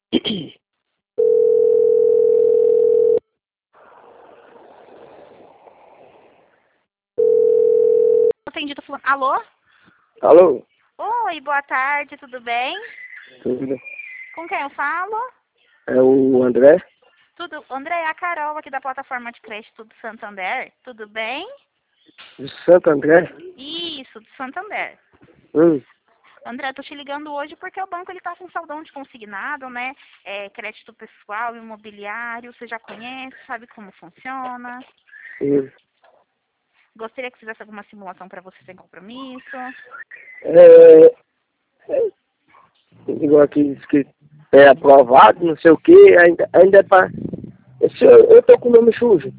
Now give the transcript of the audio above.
Atendido falando. Alô? Alô? Oi, boa tarde, tudo bem? Tudo? Com quem eu falo? É o André? Tudo. André, é a Carol aqui da plataforma de crédito do Santander. Tudo bem? De Santo André? Isso, do Santander. Hum. André, tô te ligando hoje porque o banco ele tá com saldão de consignado, né? Crédito pessoal, imobiliário, você já conhece, sabe como funciona. Hum. Gostaria que fizesse alguma simulação para você sem compromisso. Igual aqui diz que é aprovado, não sei o que, ainda é pra... Eu tô com o nome sujo.